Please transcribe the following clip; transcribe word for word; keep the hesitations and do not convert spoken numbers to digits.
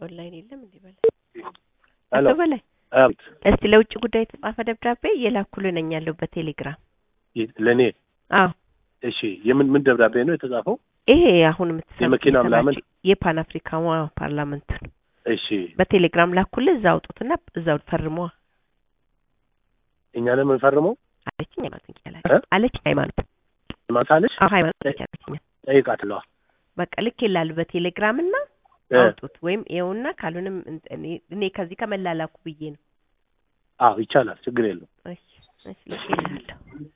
ኦንላይን የለም እንዴ በለ አሎ በለ አብት እስቲ ለውጭ ጉዳይ ተጻፈ ደብዳቤ የላኩልኝ ያለው በቴሌግራም ለኔ አዎ እሺ የምን ምን ደብዳቤ ነው የተጻፈው ይሄ አሁን የምትሰማው የመኪና ምናምን የፓን አፍሪካን ፓርላመንት እሺ በቴሌግራም ላኩልኝ እዛው አውጡትና እዛው ፈርሙ እኛ ለምን ፈርመው አለችኝ ማለት ይችላል አለች ሃይማኖት ማሳለሽ አዎ ሃይማኖት አለችኝ ጠይቃትለው በቃ ልክ ይላል በቴሌግራም እና አውጡት ወይም ይኸውና ካልሆነም እኔ ከዚህ ከመላላኩ ብዬ ነው አዎ ይቻላል ችግር የለውም እሺ እሺ ልክ ይላል